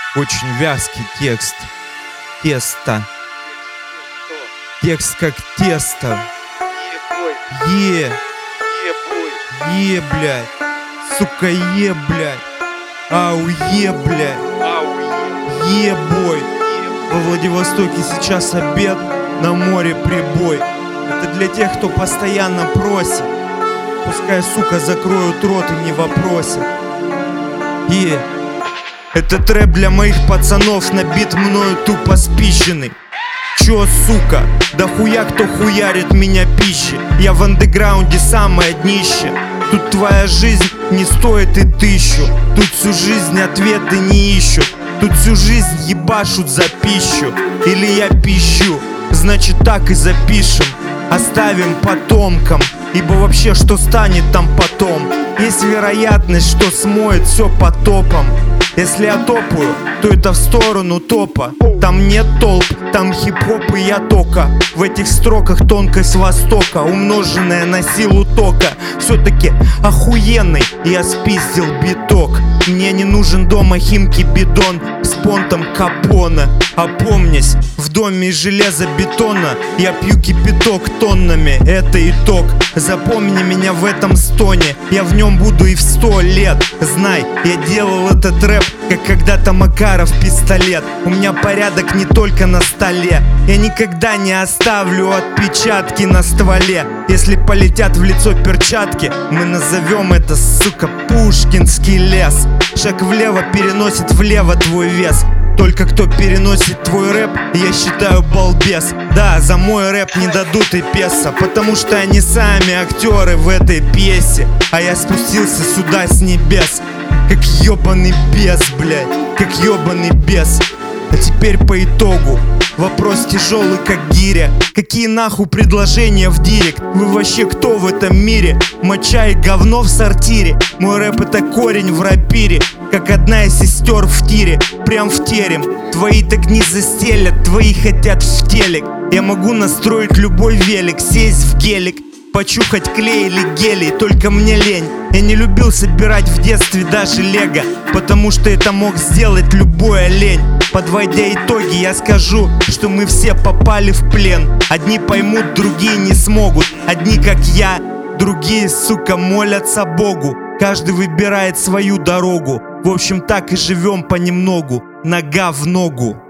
Очень вязкий текст. Тесто. Текст как тесто. Блядь. Сука, блядь. Ау, блядь. Бой. Во Владивостоке сейчас обед, на море прибой. Это для тех, кто постоянно просит. Пускай, сука, закроют рот и не вопросят. Этот рэп для моих пацанов набит мною тупо спищенный. Чё, сука, да хуя кто хуярит меня пищи. Я в андеграунде самое днище. Тут твоя жизнь не стоит и 1000. Тут всю жизнь ответы не ищут. Тут всю жизнь ебашут за пищу. Или я пищу, значит так и запишем. Оставим потомкам, ибо вообще что станет там потом? Есть вероятность, что смоет все потопом. Если я топаю, то это в сторону топа. Там нет толп, там хип-хоп и я тока. В этих строках тонкость Востока, умноженная на силу тока. Все-таки охуенный я спиздил биток. Мне не нужен дома Химки бидон с понтом Капона. Опомнись, в доме из железобетона я пью кипяток тоннами, это итог. Запомни меня в этом стоне, я в нем буду и в 100 лет. Знай, я делал этот рэп, как когда-то Макаров пистолет. У меня порядок не только на столе. Я никогда не оставлю отпечатки на стволе. Если полетят в лицо перчатки, мы назовем это, сука, Пушкинский лес. Шаг влево переносит влево твой вес. Только кто переносит твой рэп, я считаю балбес. Да, за мой рэп не дадут и песо, потому что они сами актеры в этой пьесе. А я спустился сюда с небес, как ёбаный бес, блядь, как ёбаный бес. А теперь по итогу вопрос тяжелый, как гиря. Какие нахуй предложения в директ? Вы вообще кто в этом мире? Моча и говно в сортире. Мой рэп это корень в рапире, как одна из сестер в тире. Прям в терем. Твои так не застелят, твои хотят в телек. Я могу настроить любой велик, сесть в гелик, почухать клей или гелий, только мне лень. Я не любил собирать в детстве даже лего, потому что это мог сделать любой олень. Подводя итоги, я скажу, что мы все попали в плен. Одни поймут, другие не смогут. Одни как я, другие, сука, молятся Богу. Каждый выбирает свою дорогу. В общем, так и живем понемногу, нога в ногу.